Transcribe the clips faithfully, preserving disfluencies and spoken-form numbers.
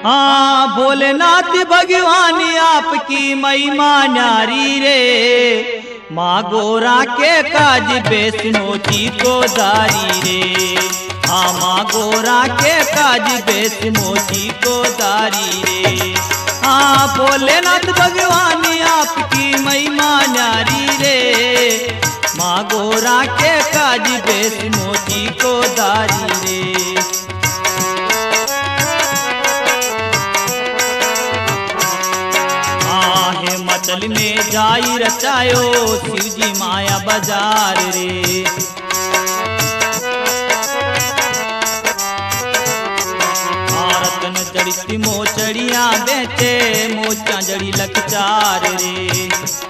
हाँ भोलेनाथ भगवान आपकी महिमा न्यारी रे, माँ गोरा के काज बेस मोची को दारी रे। हाँ माँ गोरा के काज बेस मोची को दारी रे। हाँ भोलेनाथ भगवान आपकी महिमा न्यारी रे, माँ गोरा के काज बेस मोची को दारी रे। हिमाचल में जाई रचायो शिवजी माया बाजार रे। भारतन जड़ी मोचड़ियाँ बेचे मोचा जड़ी लखचार रे।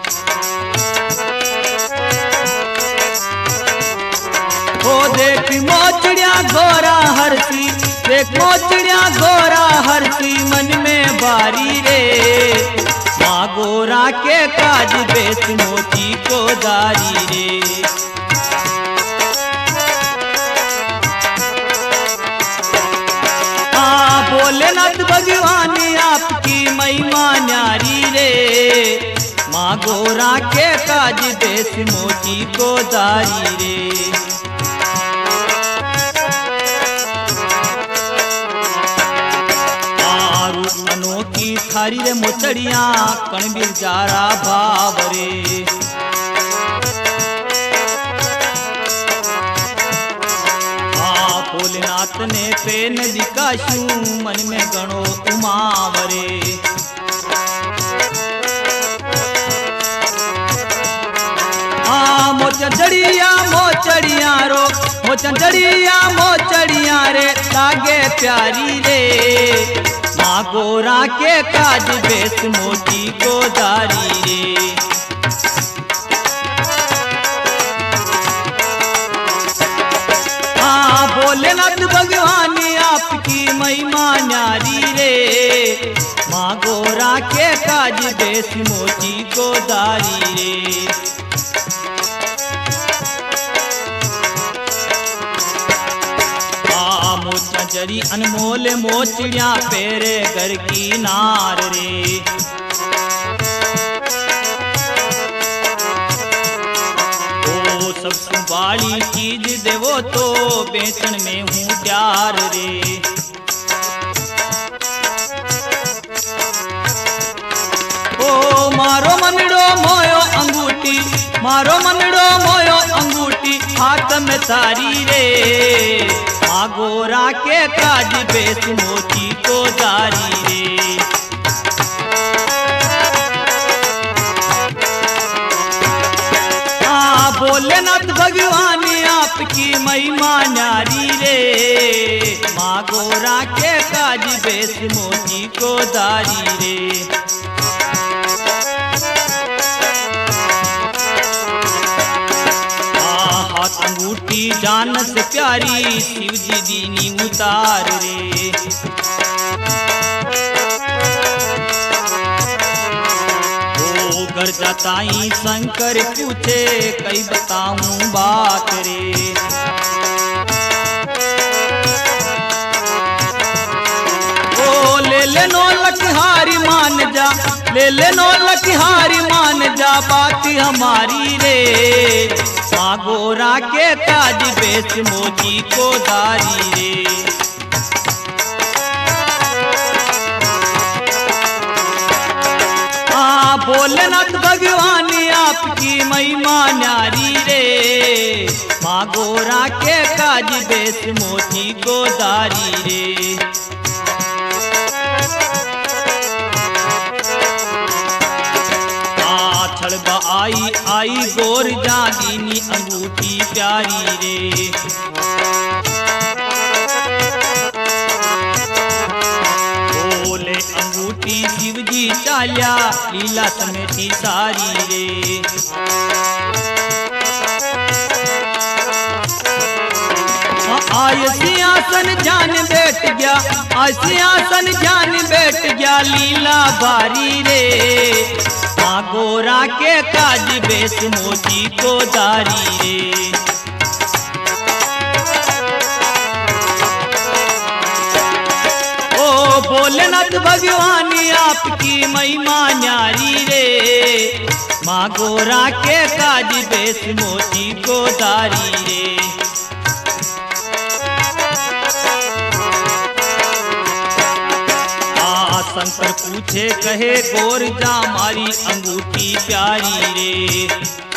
ओ देख मोचड़िया गोरा हरसी, देख मोचड़िया गोरा हरसी मन में बारी रे। माँ गोरा के काज बेस मोची को दारी रे। हाँ भोलेनाथ भगवान आपकी महिमा न्यारी रे, माँ गोरा के काज बेस मोची को दारी रे। अनोखी थारी रे मोचड़िया कणबीर जारा भाव रे। हाँ भोलेनाथ ने पेन दिकाशू मन में गणो उमावरे। हाँ मोचड़िया मोचड़िया रो मोचड़िया मोचड़िया रे लागे प्यारी रे। माँ गोरा के काज बेस मोची को दारी रे। हाँ भोलेनाथ भगवान आपकी महिमा न्यारी रे, माँ गोरा के काज बेस मोची को दारी रे। जरी अनमोल मोचड़िया पेरे घर की नार रे। ओ सब संभाली चीज देवो तो बेचन में हूँ प्यार रे। ओ मारो मनड़ो मोयो अंगूठी, मारो मनड़ो मोयो अंगूठी हाथ में थारी रे। माँ गोरा के काज बेस मोची को दारी रे। हाँ भोलेनाथ भगवान आपकी महिमा न्यारी रे, माँ गोरा के काज बेस मोची को दारी रे। अंगूठी जान से प्यारी शिवजी दीनी उतार रे। ओ घर जाताई शंकर पूछे कई बताऊं बात रे। ओ ले ले नो लखहारी मान जा, ले ले नो लखहारी मान जा बात हमारी रे। माँ गोरा के काज बेस मोची को दारी रे। हाँ भोलेनाथ भगवान आपकी महिमा न्यारी रे, माँ गोरा के काज बेस मोची को दारी रे। आई आई गोर जागीनी अंगूठी प्यारी रे। बोले अंगूठी शिवजी चाल्या लीला समेटी सारी रे। आय सिंहासन जान बैठ गया, आय सिंहासन जान बैठ गया लीला बारी रे। माँ गोरा के काज बेस मोची को दारी रे। ओ भोलेनाथ भगवानी आपकी महिमा न्यारी रे, माँ गोरा के काज बेस मोची को दारी रे। आ शंकर पूछे कहे गोर जा मारी अंगूठी प्यारी रे।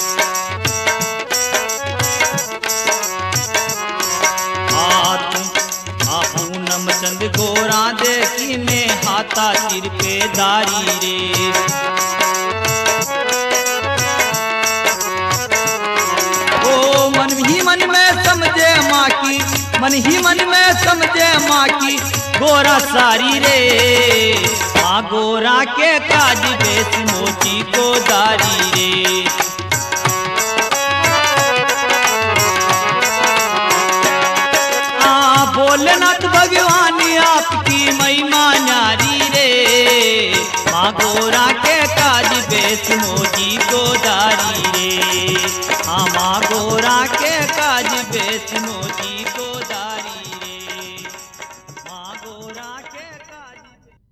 आ तुम आ पूनम चंद गोरा देखी ने हाथा सिर पे दारी रे। ओ मन ही मन में समझे माँ की, मन ही मन में समझे माँ की गोरा सारी रे, माँ गोरा के काज बेस मोची को दारी रे। आ भोलेनाथ भगवानी आपकी महिमा न्यारी रे, माँ गोरा के काज बेस मोची को दारी रे। हाँ माँ गोरा के काज बेस मोची को दारी।